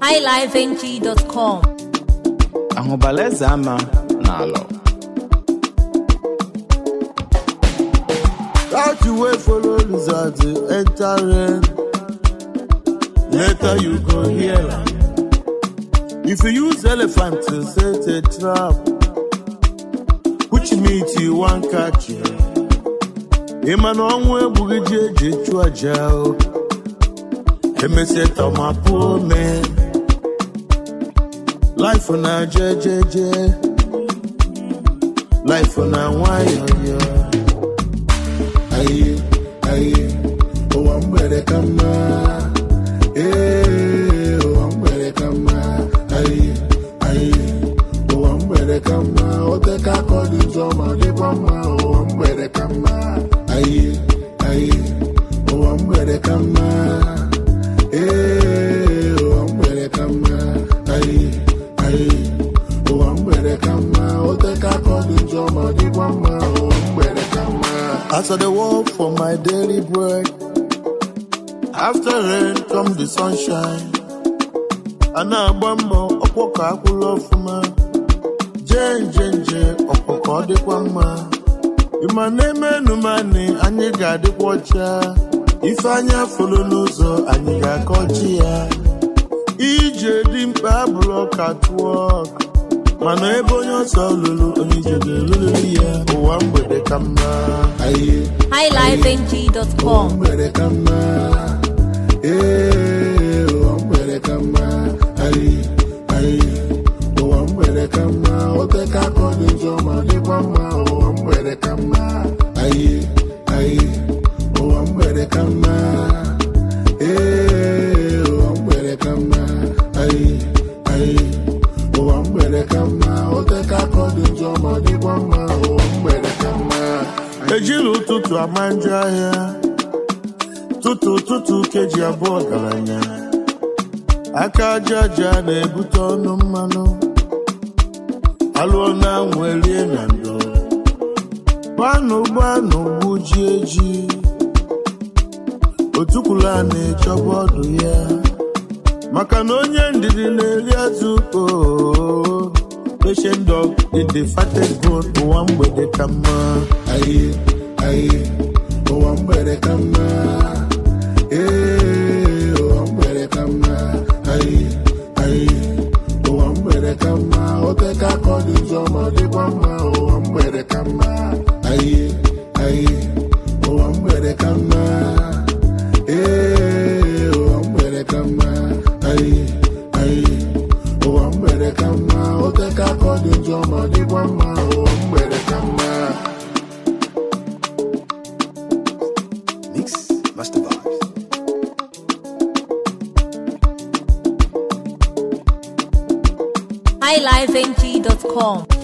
highlifeng.com. Ahụbaleze ama n'alọ. That you wait follow lizard enter rain. Later you go hear. If you use elephant to set a trap, which meat you want catch you? Emma no one will get to a jail. Emeseta my poor man. Life on a JJJ. Life on a wire. Aye, oh I'm ready to come. Oh I'm ready to come. Aye, oh I'm ready to come. Oh the kakodi joma di mama. Oh I'm ready to come. Aye, oh I'm ready to come. Oh I'm ready to come. Aye, oh I'm ready to come. Oh the kakodi joma di mama. Oh I'm ready to come. As I walk for my daily bread, after rain come the sunshine. Ana bambo opoka akulo fuma, jenjenje opoko de kwama. Imaneme numani anye gade kwacha. Ifanya fulu nuzo anye gakochi ya. Ije dimpa block at work. Mano ebo nyoso lulu onije de lulu ya. Oh I'm ready to come. highlifeng.com. I'm ready to come. I'm ready to come. Oh I'm ready to come. Oh the kakodi joma di mama. Oh I'm ready to come. Oh I'm ready to come. Oh I'm ready to come. Oh I'm ready to come. Oh the kakodi joma di mama. Oh I'm ready to come. Ejilu tutu amanja ya. Tutu keji abụọ garanya. Aka jaja na-ebute ọnụ mmanụ. Alụọ na nwelie na ndụ. Gbanụ gbuji eji. Otukwula na-echọba ọdụ ya. Maka na onye ndidi na-eri azụ. Patient dog in the fattest bone. Ụwa mgbede ka mma. Aye, oh I'm ready to come. Oh I'm ready to come. Aye, oh I'm ready to come. Oh the kakodi joma di mama. Oh I'm ready to come. Aye, oh I'm ready to come. Oh I'm ready to come. Aye, oh I'm ready to come. Oh the kakodi joma di mama. Oh I'm ready to come. Master Vibes. highlifeng.com.